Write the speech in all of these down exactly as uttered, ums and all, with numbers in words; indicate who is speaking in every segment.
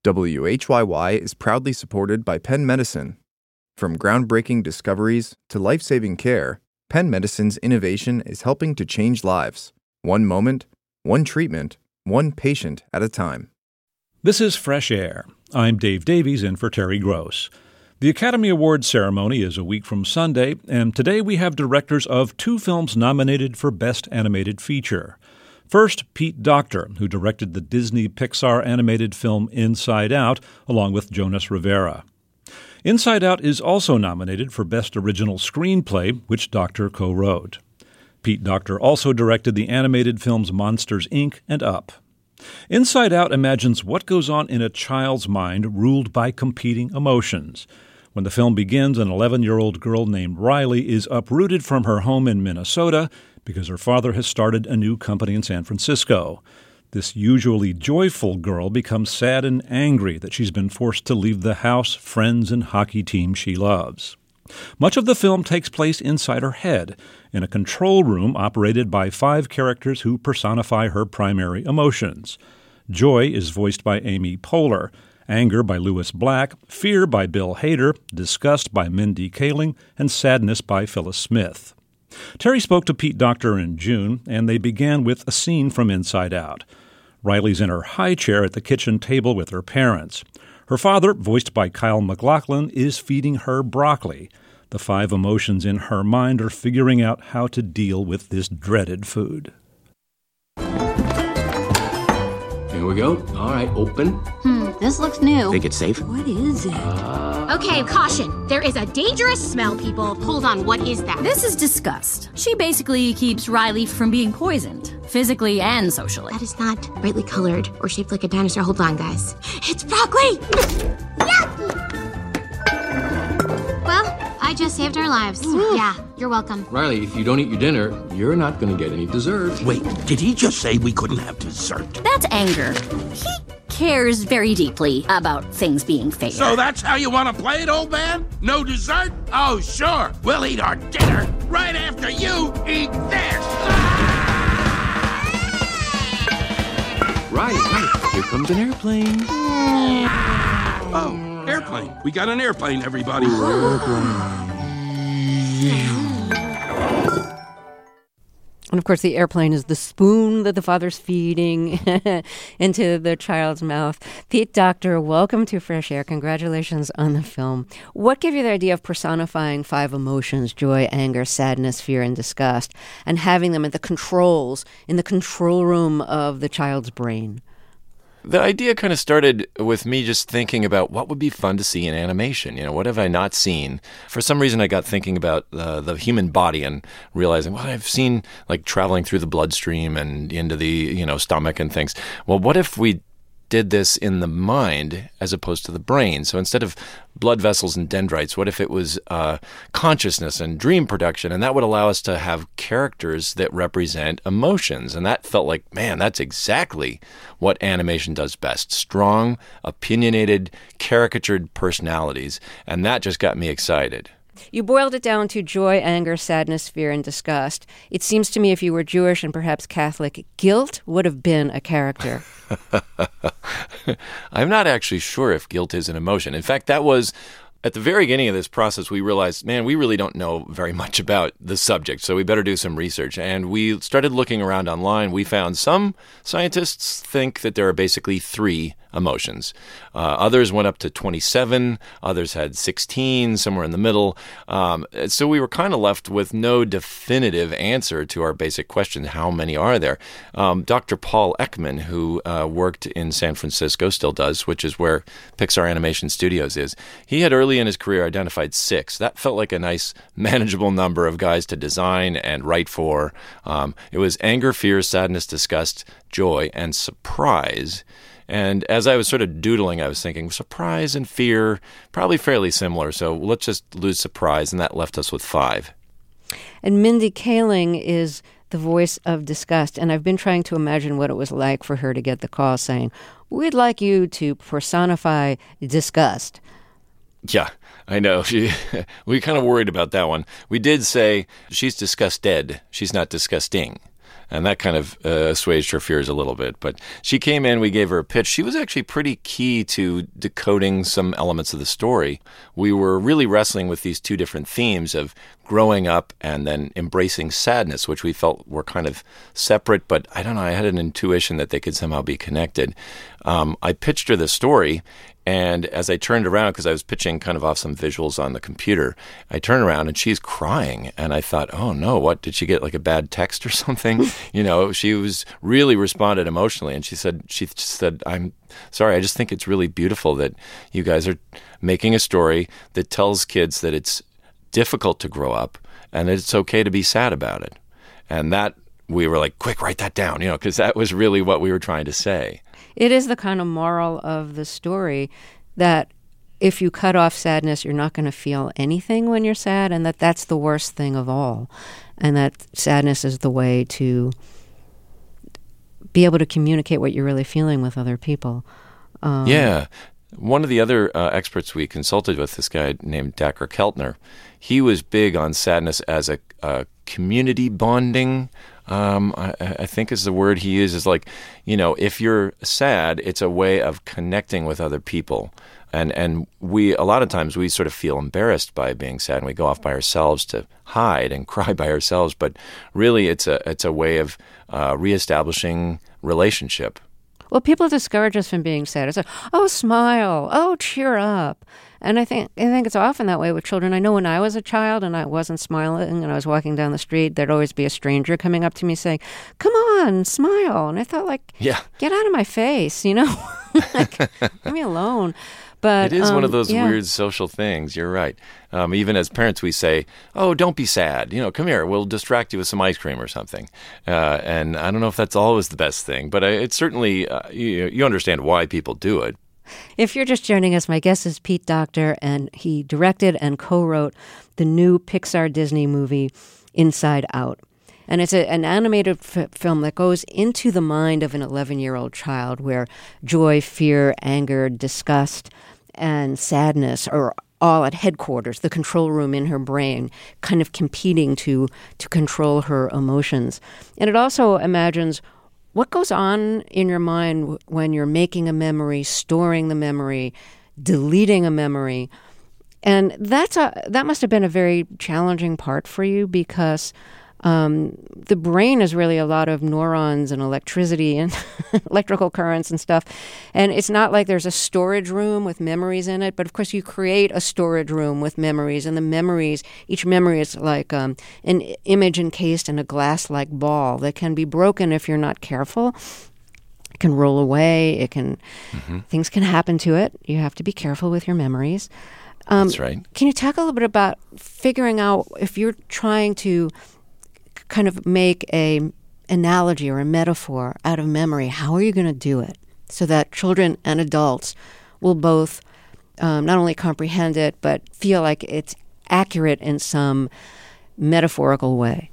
Speaker 1: W H Y Y is proudly supported by Penn Medicine. From groundbreaking discoveries to life-saving care, Penn Medicine's innovation is helping to change lives. One moment, one treatment, one patient at a time.
Speaker 2: This is Fresh Air. I'm Dave Davies in for Terry Gross. The Academy Awards ceremony is a week from Sunday, and today we have directors of two films nominated for Best Animated Feature. First, Pete Docter, who directed the Disney Pixar animated film Inside Out, along with Jonas Rivera. Inside Out is also nominated for Best Original Screenplay, which Docter co-wrote. Pete Docter also directed the animated films Monsters, Incorporated and Up. Inside Out imagines what goes on in a child's mind ruled by competing emotions. When the film begins, an eleven-year-old girl named Riley is uprooted from her home in Minnesota because her father has started a new company in San Francisco. This usually joyful girl becomes sad and angry that she's been forced to leave the house, friends, and hockey team she loves. Much of the film takes place inside her head, in a control room operated by five characters who personify her primary emotions. Joy is voiced by Amy Poehler, anger by Lewis Black, fear by Bill Hader, disgust by Mindy Kaling, and sadness by Phyllis Smith. Terry spoke to Pete Docter in June, and they began with a scene from Inside Out. Riley's in her high chair at the kitchen table with her parents. Her father, voiced by Kyle MacLachlan, is feeding her broccoli. The five emotions in her mind are figuring out how to deal with this dreaded food.
Speaker 3: Here we go. All right, open.
Speaker 4: Hmm, this looks new.
Speaker 3: Think it's safe?
Speaker 4: What is it?
Speaker 3: Uh...
Speaker 5: Okay, caution. There is a dangerous smell, people. Hold on, what is that?
Speaker 4: This is disgust. She basically keeps Riley from being poisoned, physically and socially.
Speaker 5: That is not brightly colored or shaped like a dinosaur. Hold on, guys. It's broccoli! Well, I just saved our lives. Mm. Yeah, you're welcome.
Speaker 3: Riley, if you don't eat your dinner, you're not going to get any dessert.
Speaker 6: Wait, did he just say we couldn't have dessert?
Speaker 4: That's anger. He cares very deeply about things being fair.
Speaker 6: So that's how you want to play it, old man? No dessert? Oh, sure. We'll eat our dinner right after you eat this.
Speaker 3: Right, right. Here comes an airplane.
Speaker 6: Oh, airplane. We got an airplane, everybody.
Speaker 7: And, of course, the airplane is the spoon that the father's feeding into the child's mouth. Pete Docter, welcome to Fresh Air. Congratulations on the film. What gave you the idea of personifying five emotions, joy, anger, sadness, fear, and disgust, and having them at the controls, in the control room of the child's brain?
Speaker 8: The idea kind of started with me just thinking about what would be fun to see in animation. You know, what have I not seen? For some reason, I got thinking about uh, the human body and realizing, well, I've seen like traveling through the bloodstream and into the, you know, stomach and things. Well, what if we did this in the mind as opposed to the brain? So instead of blood vessels and dendrites, what if it was uh, consciousness and dream production? And that would allow us to have characters that represent emotions. And that felt like, man, that's exactly what animation does best. Strong, opinionated, caricatured personalities. And that just got me excited.
Speaker 7: You boiled it down to joy, anger, sadness, fear, and disgust. It seems to me if you were Jewish and perhaps Catholic, guilt would have been a character.
Speaker 8: I'm not actually sure if guilt is an emotion. In fact, that was at the very beginning of this process, we realized, man, we really don't know very much about the subject, so we better do some research. And we started looking around online. We found some scientists think that there are basically three emotions. Uh, others went up to twenty-seven. Others had sixteen, somewhere in the middle. Um, so we were kind of left with no definitive answer to our basic question, how many are there? Um, Doctor Paul Ekman, who uh, worked in San Francisco, still does, which is where Pixar Animation Studios is, he had early in his career identified six. That felt like a nice, manageable number of guys to design and write for. Um, it was anger, fear, sadness, disgust, joy, and surprise. And as I was sort of doodling, I was thinking, surprise and fear, probably fairly similar. So let's just lose surprise, and that left us with five.
Speaker 7: And Mindy Kaling is the voice of disgust. And I've been trying to imagine what it was like for her to get the call saying, we'd like you to personify disgust.
Speaker 8: Yeah, I know. She, we kind of worried about that one. We did say she's disgusted. She's not disgusting. And that kind of uh, assuaged her fears a little bit. But she came in, we gave her a pitch. She was actually pretty key to decoding some elements of the story. We were really wrestling with these two different themes of growing up and then embracing sadness, which we felt were kind of separate, but I don't know, I had an intuition that they could somehow be connected. Um, I pitched her the story, and as I turned around, because I was pitching kind of off some visuals on the computer, I turned around and she's crying. And I thought, oh no, what, did she get like a bad text or something? You know, she was really responded emotionally. And she said, she just said, I'm sorry, I just think it's really beautiful that you guys are making a story that tells kids that it's difficult to grow up and that it's okay to be sad about it. And that, we were like, quick, write that down, you know, because that was really what we were trying to say.
Speaker 7: It is the kind of moral of the story that if you cut off sadness, you're not going to feel anything when you're sad, and that that's the worst thing of all. And that sadness is the way to be able to communicate what you're really feeling with other people. Um,
Speaker 8: yeah. One of the other uh, experts we consulted with, this guy named Dacher Keltner, he was big on sadness as a, a community bonding, um, I, I think is the word he uses. Like, you know, if you're sad, it's a way of connecting with other people. And and we, a lot of times, we sort of feel embarrassed by being sad, and we go off by ourselves to hide and cry by ourselves. But really, it's a it's a way of uh, reestablishing relationship.
Speaker 7: Well, people discourage us from being sad. It's like, oh, smile, oh, cheer up. And I think I think it's often that way with children. I know when I was a child and I wasn't smiling and I was walking down the street, there'd always be a stranger coming up to me saying, come on, smile. And I thought, like,
Speaker 8: yeah.
Speaker 7: get out of my face, you know? Like, leave me alone. But,
Speaker 8: it is
Speaker 7: um,
Speaker 8: one of those
Speaker 7: yeah.
Speaker 8: weird social things. You're right. Um, even as parents, we say, oh, don't be sad. You know, come here. We'll distract you with some ice cream or something. Uh, and I don't know if that's always the best thing, but it's certainly, uh, you, you understand why people do it.
Speaker 7: If you're just joining us, my guest is Pete Docter, and he directed and co-wrote the new Pixar Disney movie, Inside Out. And it's a, an animated f- film that goes into the mind of an eleven-year-old child where joy, fear, anger, disgust, and sadness are all at headquarters, the control room in her brain, kind of competing to to control her emotions. And it also imagines what goes on in your mind when you're making a memory, storing the memory, deleting a memory. And that's a that must have been a very challenging part for you, because Um, the brain is really a lot of neurons and electricity and electrical currents and stuff. And it's not like there's a storage room with memories in it, but of course you create a storage room with memories, and the memories, each memory is like um, an image encased in a glass-like ball that can be broken if you're not careful. It can roll away. It can, mm-hmm. things can happen to it. You have to be careful with your memories. Um,
Speaker 8: That's right.
Speaker 7: Can you talk a little bit about figuring out if you're trying to kind of make a analogy or a metaphor out of memory, how are you going to do it so that children and adults will both um, not only comprehend it, but feel like it's accurate in some metaphorical way?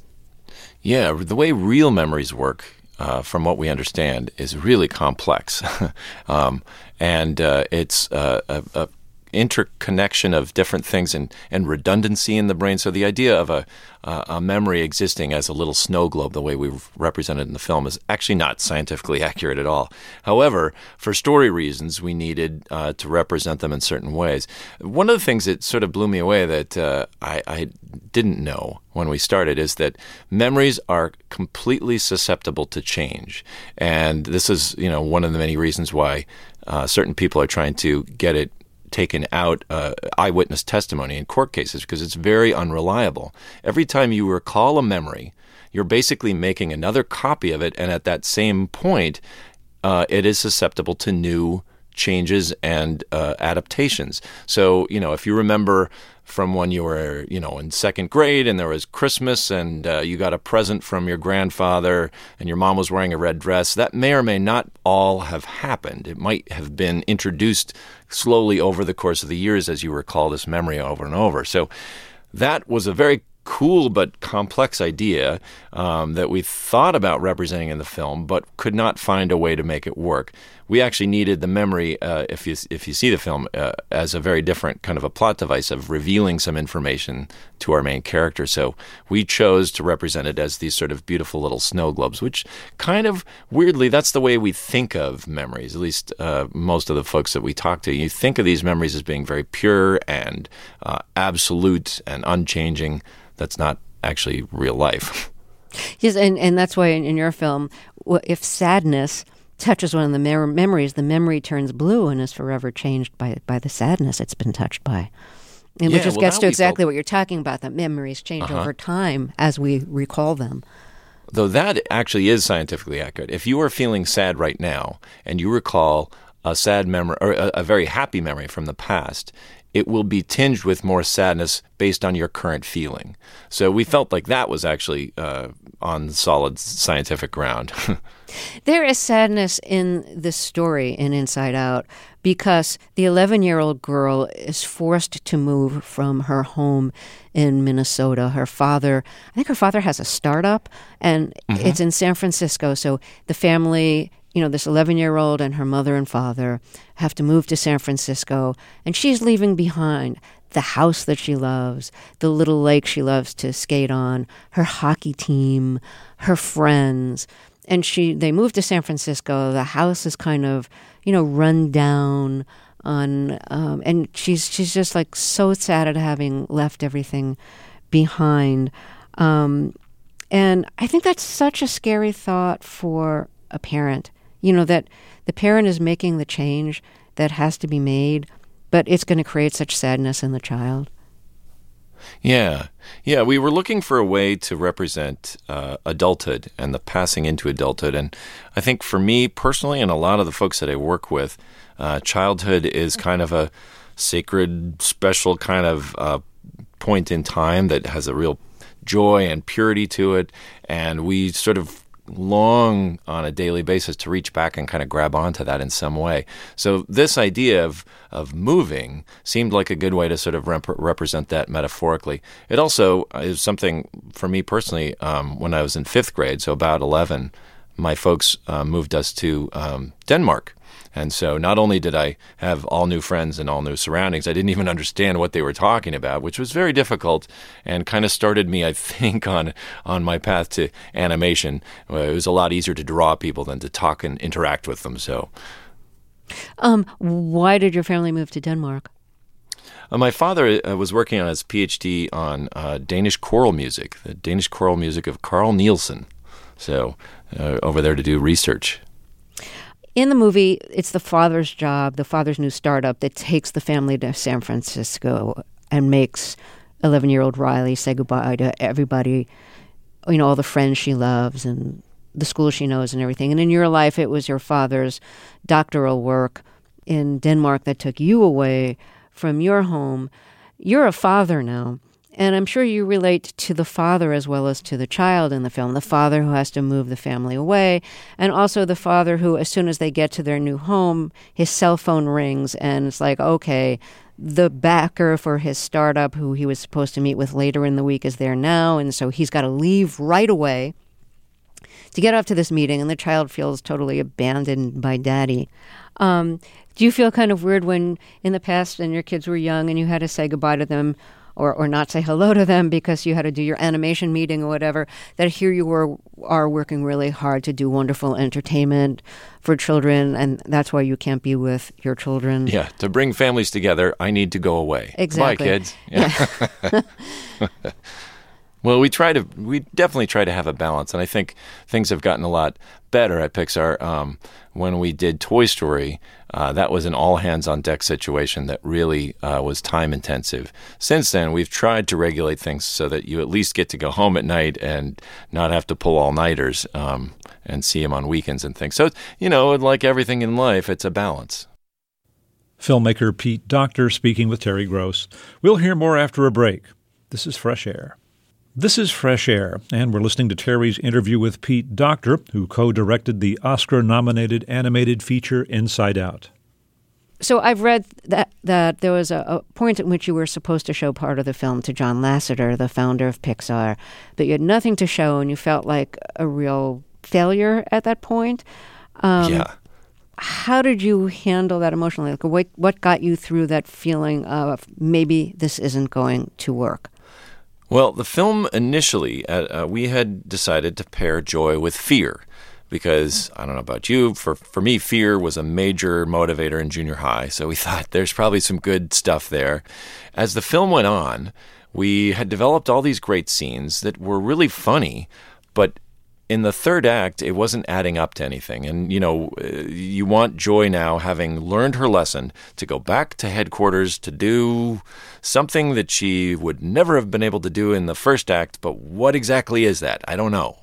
Speaker 8: Yeah, the way real memories work, uh, from what we understand, is really complex. um, and uh, it's uh, a, a interconnection of different things and, and redundancy in the brain. So the idea of a, uh, a memory existing as a little snow globe, the way we've represented in the film, is actually not scientifically accurate at all. However, for story reasons, we needed uh, to represent them in certain ways. One of the things that sort of blew me away that uh, I, I didn't know when we started is that memories are completely susceptible to change. And this is, you know, one of the many reasons why uh, certain people are trying to get it taken out uh, eyewitness testimony in court cases, because it's very unreliable. Every time you recall a memory, you're basically making another copy of it, and at that same point, uh, it is susceptible to new changes and uh, adaptations. So, you know, if you remember from when you were, you know, in second grade and there was Christmas and uh, you got a present from your grandfather and your mom was wearing a red dress, that may or may not all have happened. It might have been introduced slowly over the course of the years as you recall this memory over and over. So that was a very cool but complex idea um, that we thought about representing in the film, but could not find a way to make it work. we actually needed the memory, uh, if you if you see the film, uh, as a very different kind of a plot device of revealing some information to our main character. So we chose to represent it as these sort of beautiful little snow globes, which kind of weirdly, that's the way we think of memories, at least uh, most of the folks that we talk to. You think of these memories as being very pure and uh, absolute and unchanging. That's not actually real life.
Speaker 7: Yes, and, and that's why in, in your film, if sadness touches one of the mem- memories, the memory turns blue and is forever changed by by the sadness it's been touched by. And
Speaker 8: yeah,
Speaker 7: which just
Speaker 8: well,
Speaker 7: gets to exactly
Speaker 8: felt...
Speaker 7: what you're talking about, that memories change
Speaker 8: uh-huh.
Speaker 7: over time as we recall them.
Speaker 8: Though that actually is scientifically accurate. If you are feeling sad right now and you recall a sad memory or a, a very happy memory from the past, it will be tinged with more sadness based on your current feeling. So we felt like that was actually uh, on solid scientific ground.
Speaker 7: There is sadness in the story in Inside Out because the eleven-year-old girl is forced to move from her home in Minnesota. Her father, I think her father has a startup, and mm-hmm. it's in San Francisco. So the family, you know, this eleven-year-old and her mother and father have to move to San Francisco, and she's leaving behind the house that she loves, the little lake she loves to skate on, her hockey team, her friends. And she, they move to San Francisco. The house is kind of, you know, run down on, um, and she's she's just like so sad at having left everything behind. Um, and I think that's such a scary thought for a parent. You know, that the parent is making the change that has to be made, but it's going to create such sadness in the child.
Speaker 8: Yeah. Yeah, we were looking for a way to represent uh, adulthood and the passing into adulthood. And I think for me personally and a lot of the folks that I work with, uh, childhood is kind of a sacred, special kind of uh, point in time that has a real joy and purity to it. And we sort of long on a daily basis to reach back and kind of grab onto that in some way. So this idea of of moving seemed like a good way to sort of rep- represent that metaphorically. It also is something for me personally, um, when I was in fifth grade, so about eleven, my folks uh, moved us to um, Denmark. And so not only did I have all new friends and all new surroundings, I didn't even understand what they were talking about, which was very difficult and kind of started me, I think, on on my path to animation. It was a lot easier to draw people than to talk and interact with them. So,
Speaker 7: um, why did your family move to Denmark?
Speaker 8: Uh, my father uh, was working on his P H D on uh, Danish choral music, the Danish choral music of Carl Nielsen. So uh, over there to do research.
Speaker 7: In the movie, it's the father's job, the father's new startup, that takes the family to San Francisco and makes eleven-year-old Riley say goodbye to everybody, you know, all the friends she loves and the school she knows and everything. And in your life, it was your father's doctoral work in Denmark that took you away from your home. You're a father now. And I'm sure you relate to the father as well as to the child in the film, the father who has to move the family away, and also the father who, as soon as they get to their new home, his cell phone rings and it's like, okay, the backer for his startup, who he was supposed to meet with later in the week, is there now, and so he's got to leave right away to get off to this meeting, and the child feels totally abandoned by daddy. Um, do you feel kind of weird when, in the past, when your kids were young and you had to say goodbye to them, or, or not say hello to them because you had to do your animation meeting or whatever, that here you were are working really hard to do wonderful entertainment for children, and that's why you can't be with your children?
Speaker 8: Yeah, to bring families together, I need to go away.
Speaker 7: Exactly.
Speaker 8: Bye, kids. Yeah. Yeah. Well, we try to, we definitely try to have a balance, and I think things have gotten a lot better at Pixar. Um, when we did Toy Story, uh, that was an all-hands-on-deck situation that really uh, was time-intensive. Since then, we've tried to regulate things so that you at least get to go home at night and not have to pull all-nighters um, and see them on weekends and things. So, you know, like everything in life, it's a balance.
Speaker 2: Filmmaker Pete Docter speaking with Terry Gross. We'll hear more after a break. This is Fresh Air. This is Fresh Air, and we're listening to Terry's interview with Pete Docter, who co-directed the Oscar-nominated animated feature Inside Out.
Speaker 7: So I've read that that there was a, a point at which you were supposed to show part of the film to John Lasseter, the founder of Pixar, but you had nothing to show, and you felt like a real failure at that point. Um,
Speaker 8: yeah.
Speaker 7: how did you handle that emotionally? Like, what, what got you through that feeling of maybe this isn't going to work?
Speaker 8: Well, the film initially, uh, uh, we had decided to pair joy with fear because, I don't know about you, for, for me, fear was a major motivator in junior high. So we thought there's probably some good stuff there. As the film went on, we had developed all these great scenes that were really funny, but in the third act, it wasn't adding up to anything. And, you know, you want Joy now, having learned her lesson, to go back to headquarters to do something that she would never have been able to do in the first act. But what exactly is that? I don't know.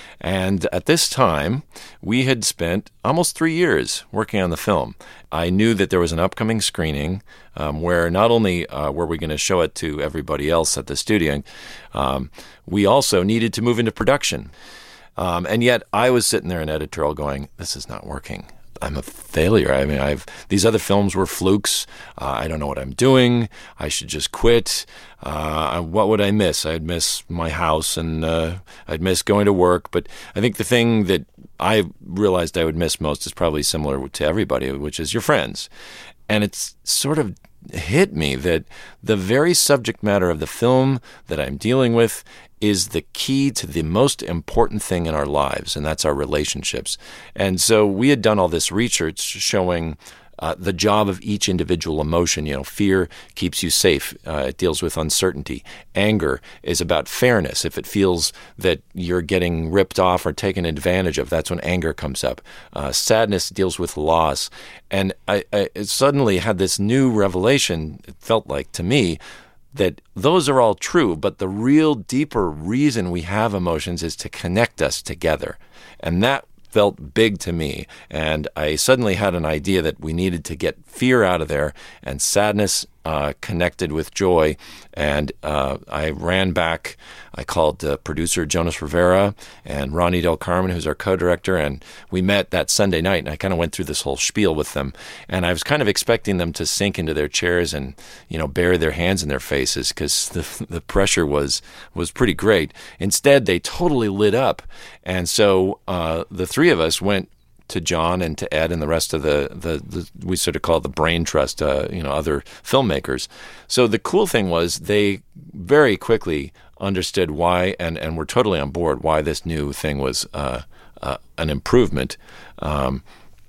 Speaker 8: And at this time, we had spent almost three years working on the film. I knew that there was an upcoming screening um, where not only uh, were we going to show it to everybody else at the studio, um, we also needed to move into production. Um, and yet I was sitting there in editorial going, this is not working. I'm a failure. I mean, I've these other films were flukes. Uh, I don't know what I'm doing. I should just quit. Uh, what would I miss? I'd miss my house and uh, I'd miss going to work. But I think the thing that I realized I would miss most is probably similar to everybody, which is your friends. And it's sort of hit me that the very subject matter of the film that I'm dealing with is the key to the most important thing in our lives, and that's our relationships. And so we had done all this research showing uh, the job of each individual emotion. You know, fear keeps you safe. Uh, it deals with uncertainty. Anger is about fairness. If it feels that you're getting ripped off or taken advantage of, that's when anger comes up. Uh, sadness deals with loss. And I, I suddenly had this new revelation, it felt like to me, that those are all true, but the real deeper reason we have emotions is to connect us together. And that felt big to me. And I suddenly had an idea that we needed to get fear out of there and sadness uh, connected with joy. And uh, I ran back. I called uh, producer Jonas Rivera and Ronnie Del Carmen, who's our co-director, and we met that Sunday night, and I kind of went through this whole spiel with them. And I was kind of expecting them to sink into their chairs and, you know, bury their hands in their faces because the the pressure was was pretty great. Instead, they totally lit up. And so uh, the three of us went to John and to Ed and the rest of the, the, the we sort of call it the brain trust, uh, you know, other filmmakers. So the cool thing was they very quickly understood why and, and were totally on board why this new thing was uh, uh, an improvement. Um,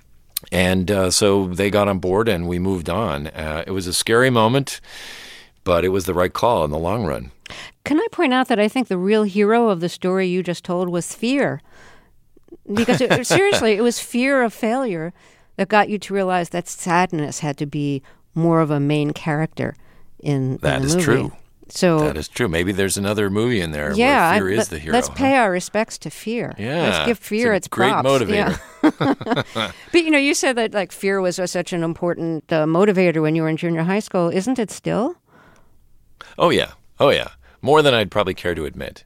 Speaker 8: and uh, so they got on board and we moved on. Uh, it was a scary moment, but it was the right call in the long run.
Speaker 7: Can I point out that I think the real hero of the story you just told was fear? Because it, seriously, it was fear of failure that got you to realize that sadness had to be more of a main character in,
Speaker 8: that
Speaker 7: in the
Speaker 8: is
Speaker 7: movie.
Speaker 8: True.
Speaker 7: So
Speaker 8: that is true. Maybe there's another movie in there
Speaker 7: yeah,
Speaker 8: where fear
Speaker 7: I,
Speaker 8: is the hero.
Speaker 7: Let's
Speaker 8: huh?
Speaker 7: pay our respects to fear.
Speaker 8: Yeah,
Speaker 7: let's give fear
Speaker 8: it's,
Speaker 7: its
Speaker 8: a great
Speaker 7: props.
Speaker 8: motivator.
Speaker 7: Yeah. But you know, you said that like fear was uh, such an important uh, motivator when you were in junior high school. Isn't it still?
Speaker 8: Oh yeah. Oh yeah. More than I'd probably care to admit.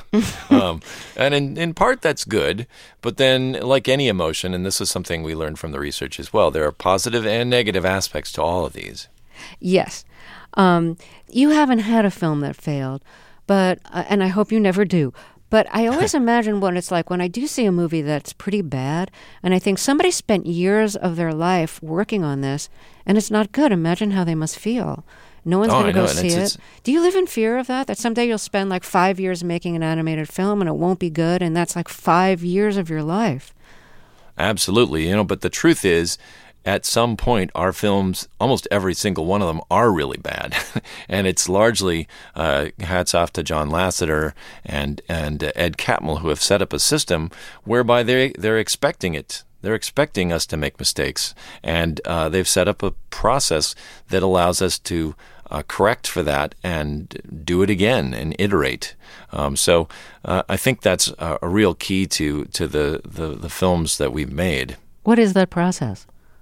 Speaker 8: um, and in, in part, that's good. But then, like any emotion, and this is something we learned from the research as well, there are positive and negative aspects to all of these.
Speaker 7: Yes. Um, you haven't had a film that failed, but uh, and I hope you never do. But I always imagine what it's like when I do see a movie that's pretty bad, and I think somebody spent years of their life working on this, and it's not good. Imagine how they must feel. No one's
Speaker 8: oh,
Speaker 7: going to go
Speaker 8: know,
Speaker 7: see
Speaker 8: it's,
Speaker 7: it.
Speaker 8: it's,
Speaker 7: Do you live in fear of that? That someday you'll spend like five years making an animated film and it won't be good, and that's like five years of your life.
Speaker 8: Absolutely. You know, but the truth is, at some point, our films, almost every single one of them, are really bad. And it's largely uh, hats off to John Lasseter and, and Ed Catmull, who have set up a system whereby they, they're expecting it. They're expecting us to make mistakes. And uh, they've set up a process that allows us to uh, correct for that and do it again and iterate. Um, so uh, I think that's a, a real key to, to the, the, the films that we've made.
Speaker 7: What is that process?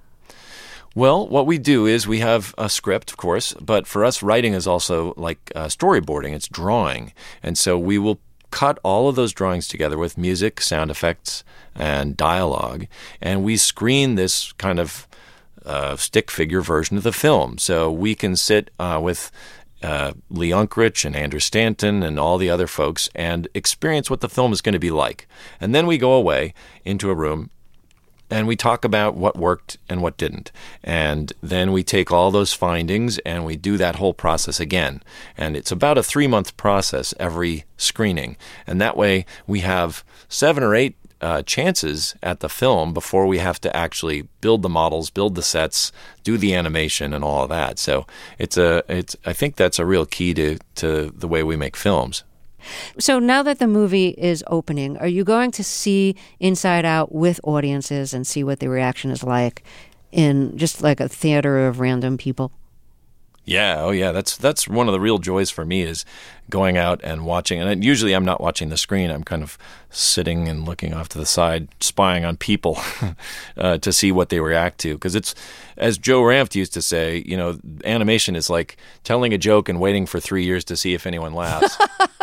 Speaker 8: Well, what we do is we have a script, of course, but for us, writing is also like uh, storyboarding. It's drawing. And so we will cut all of those drawings together with music, sound effects, and dialogue, and we screen this kind of uh, stick figure version of the film. So we can sit uh, with uh, Lee Unkrich and Andrew Stanton and all the other folks and experience what the film is going to be like. And then we go away into a room and we talk about what worked and what didn't. And then we take all those findings and we do that whole process again. And it's about a three-month process every screening. And that way we have seven or eight uh, chances at the film before we have to actually build the models, build the sets, do the animation and all of that. So it's a, it's, I think that's a real key to, to the way we make films.
Speaker 7: So now that the movie is opening, are you going to see Inside Out with audiences and see what the reaction is like in just like a theater of random people?
Speaker 8: Yeah, oh yeah, that's that's one of the real joys for me is going out and watching. And usually I'm not watching the screen. I'm kind of sitting and looking off to the side, spying on people uh, to see what they react to. Because it's, as Joe Ranft used to say, you know, animation is like telling a joke and waiting for three years to see if anyone laughs.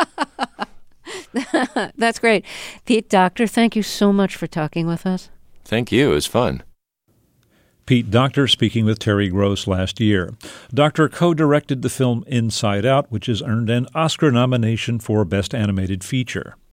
Speaker 7: That's great. Pete Docter, thank you so much for talking with us.
Speaker 8: Thank you. It was fun.
Speaker 2: Pete Docter speaking with Terry Gross last year. Docter co-directed the film Inside Out, which has earned an Oscar nomination for Best Animated Feature.